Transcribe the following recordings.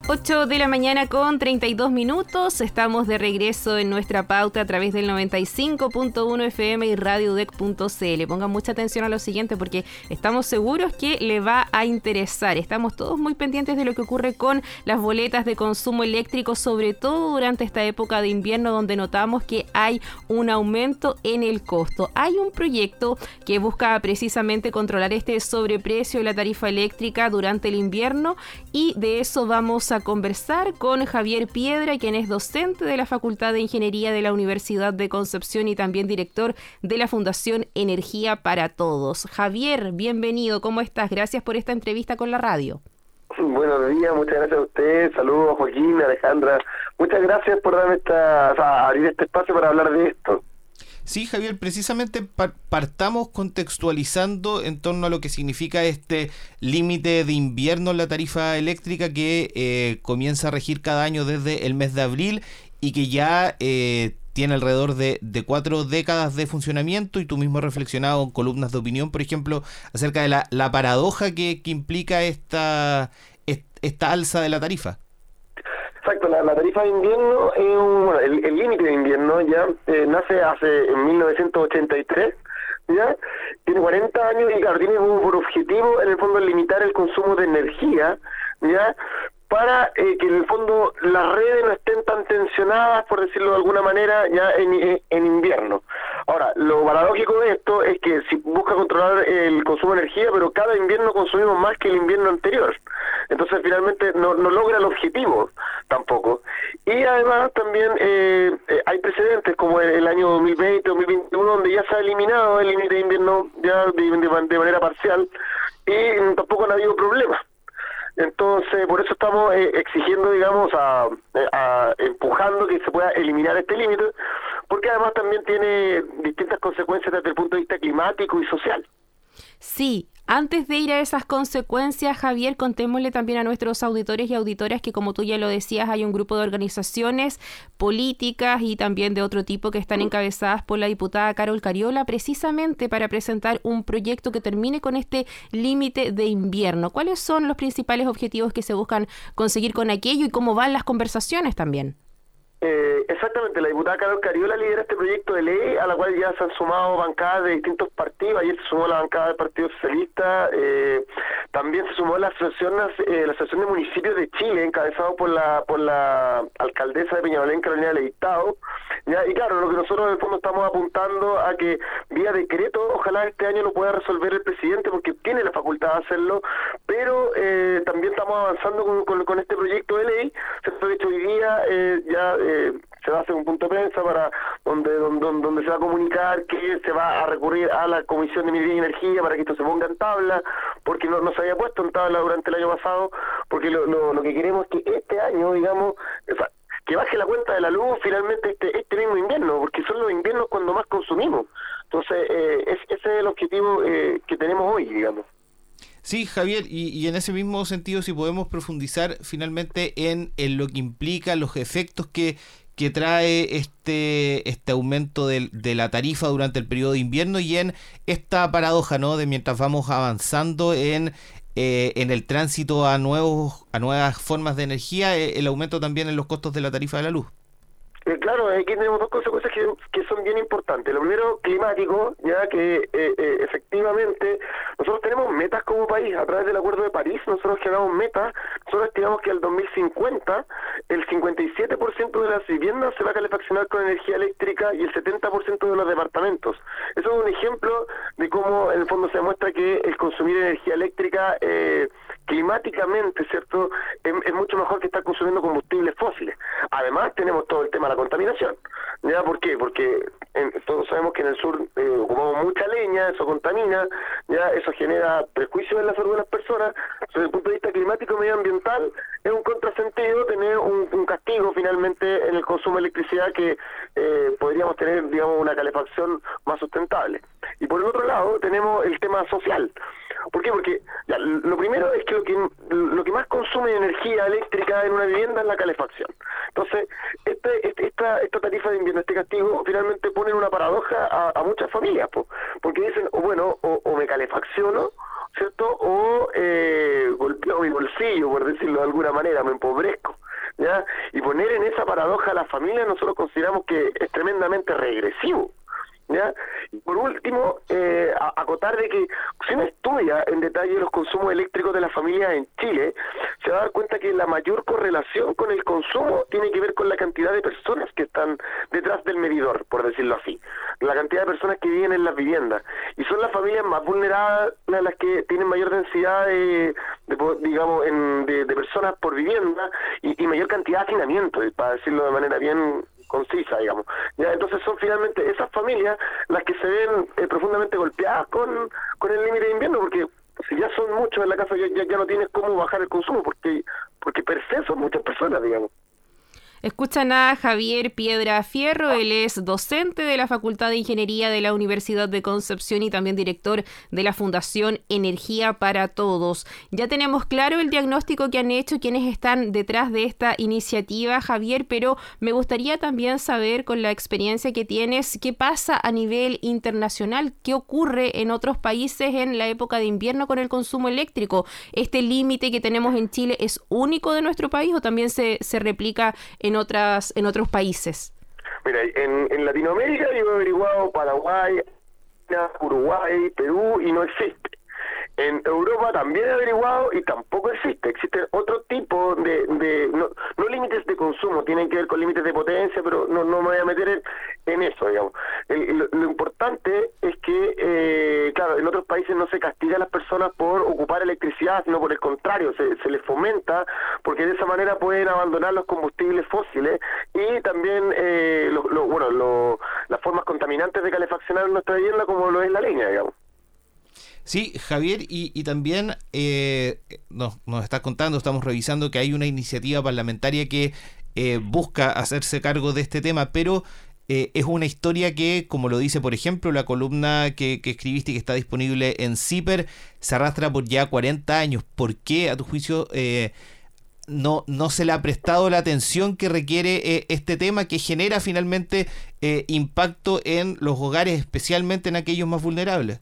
8 de la mañana con 32 minutos. Estamos de regreso en nuestra pauta a través del 95.1 FM y radiodec.cl. Pongan mucha atención a lo siguiente porque estamos seguros que le va a interesar. Estamos todos muy pendientes de lo que ocurre con las boletas de consumo eléctrico, sobre todo durante esta época de invierno donde notamos que hay un aumento en el costo. Hay un proyecto que busca precisamente controlar este sobreprecio de la tarifa eléctrica durante el invierno y de eso vamos a conversar con Javier Piedra, quien es docente de la Facultad de Ingeniería de la Universidad de Concepción y también director de la Fundación Energía para Todos. Javier, bienvenido, ¿cómo estás? Gracias por esta entrevista con la radio. Buenos días, muchas gracias a usted, saludos Joaquín, Alejandra, muchas gracias por darme abrir este espacio para hablar de esto. Sí, Javier, precisamente partamos contextualizando en torno a lo que significa este límite de invierno en la tarifa eléctrica que comienza a regir cada año desde el mes de abril y que ya tiene alrededor de 4 décadas de funcionamiento, y tú mismo has reflexionado en columnas de opinión, por ejemplo, acerca de la paradoja que implica esta alza de la tarifa. Exacto, la tarifa de invierno es el límite de invierno ya nace en 1983, ya tiene 40 años y claro, tiene por objetivo en el fondo limitar el consumo de energía, ya para que en el fondo las redes no estén tan tensionadas, por decirlo de alguna manera, ya en invierno. Ahora, lo paradójico de esto es que si busca controlar el consumo de energía, pero cada invierno consumimos más que el invierno anterior. Entonces finalmente no logra el objetivo tampoco. Y además también hay precedentes como el año 2020, 2021, donde ya se ha eliminado el límite de invierno ya de manera parcial y tampoco han habido problemas. Entonces, por eso estamos exigiendo, digamos, empujando que se pueda eliminar este límite, porque además también tiene distintas consecuencias desde el punto de vista climático y social. Sí, antes de ir a esas consecuencias, Javier, contémosle también a nuestros auditores y auditoras que, como tú ya lo decías, hay un grupo de organizaciones políticas y también de otro tipo que están encabezadas por la diputada Carol Cariola, precisamente para presentar un proyecto que termine con este límite de invierno. ¿Cuáles son los principales objetivos que se buscan conseguir con aquello y cómo van las conversaciones también? Exactamente, la diputada Carol Cariola lidera este proyecto de ley a la cual ya se han sumado bancadas de distintos partidos. Ayer se sumó la bancada del Partido Socialista, también se sumó la Asociación de Municipios de Chile, encabezado por la alcaldesa de Peñalolén, Carolina Leitao. ¿Ya? Y claro, lo que nosotros en el fondo estamos apuntando a que vía decreto, ojalá este año lo pueda resolver el presidente porque tiene la facultad de hacerlo, pero también estamos avanzando con este proyecto de ley. De hecho, hoy día se va a hacer un punto de prensa para donde se va a comunicar que se va a recurrir a la Comisión de Minería y Energía para que esto se ponga en tabla, porque no se había puesto en tabla durante el año pasado, porque lo que queremos es que este año, digamos, que baje la cuenta de la luz finalmente este mismo invierno, porque son los inviernos cuando más consumimos. Entonces, ese es el objetivo que tenemos hoy, digamos. Sí, Javier, y en ese mismo sentido, si podemos profundizar finalmente en lo que implica los efectos que trae este aumento de la tarifa durante el periodo de invierno y en esta paradoja, ¿no?, de mientras vamos avanzando en el tránsito a nuevas formas de energía, el aumento también en los costos de la tarifa de la luz. Claro, aquí tenemos dos consecuencias que son bien importantes. Lo primero, climático, ya que efectivamente nosotros tenemos metas como país. A través del Acuerdo de París nosotros generamos metas. Nosotros estimamos que al 2050 el 57% de las viviendas se va a calefaccionar con energía eléctrica y el 70% de los departamentos. Eso es un ejemplo de cómo en el fondo se demuestra que el consumir energía eléctrica climáticamente, ¿cierto?, es mucho mejor que estar consumiendo combustibles fósiles. Además tenemos todo el tema de la contaminación. ¿Ya? ¿Por qué? Porque todos sabemos que en el sur ocupamos mucha leña, eso contamina, ya eso genera prejuicios en la salud de las personas. Desde el punto de vista climático y medioambiental es un contrasentido tener un castigo finalmente en el consumo de electricidad que podríamos tener, digamos, una calefacción más sustentable. Y por el otro lado tenemos el tema social. ¿Por qué? Porque ya, lo primero es que lo que más consume energía eléctrica en una vivienda es la calefacción. Entonces, esta tarifa de invierno, este castigo, finalmente pone una paradoja a muchas familias, porque dicen, o me calefacciono, ¿cierto? O golpeo mi bolsillo, por decirlo de alguna manera, me empobrezco, ¿ya? Y poner en esa paradoja a la familia nosotros consideramos que es tremendamente regresivo, ¿ya? Y por último, acotar de que si uno estudia en detalle los consumos eléctricos de las familias en Chile, se va a dar cuenta que la mayor correlación con el consumo tiene que ver con la cantidad de personas que están detrás del medidor, por decirlo así, la cantidad de personas que viven en las viviendas, y son las familias más vulnerables las que tienen mayor densidad de personas por vivienda y mayor cantidad de hacinamiento, para decirlo de manera bien concisa, digamos. Ya, entonces son finalmente esas familias las que se ven profundamente golpeadas con el límite de invierno, porque si ya son muchos en la casa, ya no tienes cómo bajar el consumo, porque per se son muchas personas, digamos. Escuchan a Javier Piedra Fierro, él es docente de la Facultad de Ingeniería de la Universidad de Concepción y también director de la Fundación Energía para Todos. Ya tenemos claro el diagnóstico que han hecho quienes están detrás de esta iniciativa, Javier, pero me gustaría también saber, con la experiencia que tienes, qué pasa a nivel internacional, qué ocurre en otros países en la época de invierno con el consumo eléctrico. ¿Este límite que tenemos en Chile es único de nuestro país o también se replica en otros países? Mira, en Latinoamérica yo he averiguado Paraguay, Uruguay, Perú, y no existe. En Europa también he averiguado y tampoco existe. Existen otro tipo no límites de consumo, tienen que ver con límites de potencia, pero no me voy a meter en eso, digamos. Lo importante es que, claro, en otros países no se castiga a las personas por ocupar electricidad, sino por el contrario, se les fomenta, porque de esa manera pueden abandonar los combustibles fósiles y también las formas contaminantes de calefaccionar nuestra vivienda, como lo es la leña, digamos. Sí, Javier, y también nos estás contando, estamos revisando que hay una iniciativa parlamentaria que busca hacerse cargo de este tema, pero es una historia que, como lo dice, por ejemplo, la columna que escribiste y que está disponible en CIPER, se arrastra por ya 40 años. ¿Por qué, a tu juicio, no se le ha prestado la atención que requiere este tema, que genera finalmente impacto en los hogares, especialmente en aquellos más vulnerables?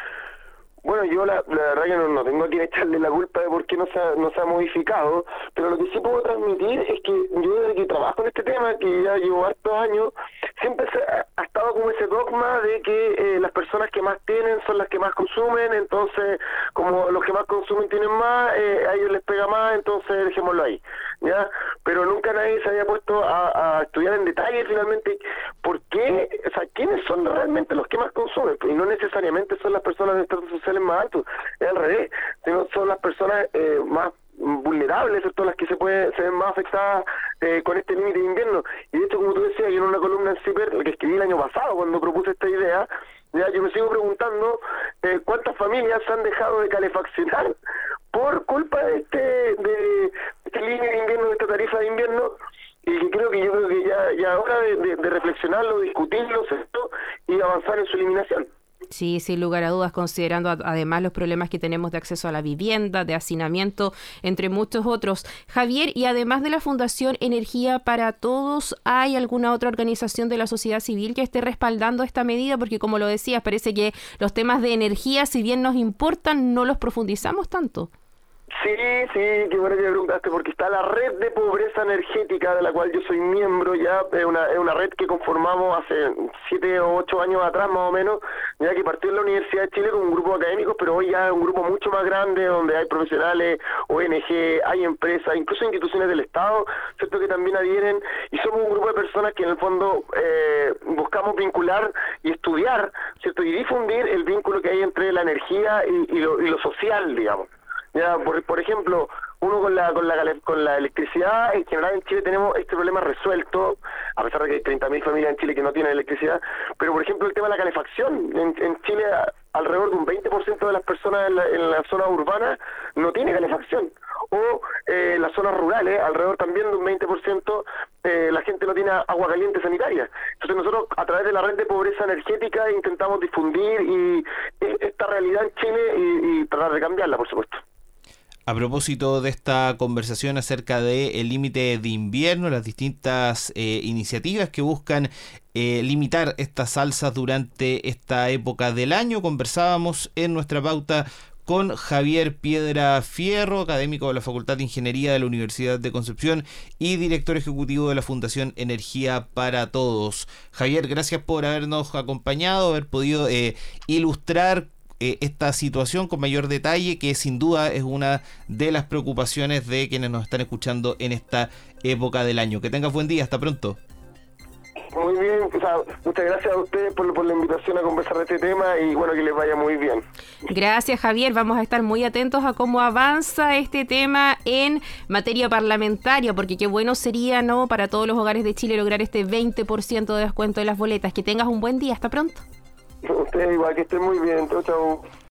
Bueno, yo la verdad que no tengo a quien echarle la culpa de por qué no se ha modificado, pero lo que sí puedo transmitir es que yo desde que trabajo en este tema, que ya llevo hartos años, siempre ha estado como ese dogma de que las personas que más tienen son las que más consumen, entonces como los que más consumen tienen más, a ellos les pega más, entonces dejémoslo ahí, ¿ya? Pero nunca nadie se había puesto a estudiar en detalle finalmente por qué, o sea, quiénes son realmente los que más consumen, y no necesariamente son las personas de estratos sociales más altos, es al revés, sino son las personas más vulnerables, ¿cierto? Las que se ven más afectadas con este límite de invierno. Y de hecho, como tú decías, yo en una columna en CIPER, que escribí el año pasado cuando propuse esta idea, ya yo me sigo preguntando cuántas familias han dejado de calefaccionar por culpa de este límite de invierno, de esta tarifa de invierno, y que yo creo que ya es hora de reflexionarlo, discutirlo, ¿cierto? Y avanzar en su eliminación. Sí, sin lugar a dudas, considerando además los problemas que tenemos de acceso a la vivienda, de hacinamiento, entre muchos otros. Javier, y además de la Fundación Energía para Todos, ¿hay alguna otra organización de la sociedad civil que esté respaldando esta medida? Porque, como lo decías, parece que los temas de energía, si bien nos importan, no los profundizamos tanto. Sí, qué bueno que me preguntaste, porque está la red de pobreza energética, de la cual yo soy miembro ya, es una red que conformamos hace 7 o 8 años atrás más o menos, ya que partió en la Universidad de Chile con un grupo de académicos, pero hoy ya es un grupo mucho más grande, donde hay profesionales, ONG, hay empresas, incluso instituciones del Estado, ¿cierto?, que también adhieren, y somos un grupo de personas que en el fondo buscamos vincular y estudiar, ¿cierto?, y difundir el vínculo que hay entre la energía y lo social, digamos. Ya, por ejemplo, uno con la electricidad, en general en Chile tenemos este problema resuelto, a pesar de que hay 30.000 familias en Chile que no tienen electricidad, pero por ejemplo el tema de la calefacción, en Chile alrededor de un 20% de las personas en la zona urbana no tiene calefacción, o en las zonas rurales, alrededor también de un 20%, la gente no tiene agua caliente sanitaria. Entonces nosotros a través de la red de pobreza energética intentamos difundir esta realidad en Chile y tratar de cambiarla, por supuesto. A propósito de esta conversación acerca del límite de invierno, las distintas iniciativas que buscan limitar estas alzas durante esta época del año, conversábamos en nuestra pauta con Javier Piedra Fierro, académico de la Facultad de Ingeniería de la Universidad de Concepción y director ejecutivo de la Fundación Energía para Todos. Javier, gracias por habernos acompañado, haber podido ilustrar esta situación con mayor detalle, que sin duda es una de las preocupaciones de quienes nos están escuchando en esta época del año. Que tengas buen día, hasta pronto. Muy bien, muchas gracias a ustedes por la invitación a conversar de este tema y bueno, que les vaya muy bien. Gracias, Javier. Vamos a estar muy atentos a cómo avanza este tema en materia parlamentaria, porque qué bueno sería, ¿no?, para todos los hogares de Chile lograr este 20% de descuento de las boletas. Que tengas un buen día, hasta pronto. Ustedes igual, que estén muy bien. Chau, chau.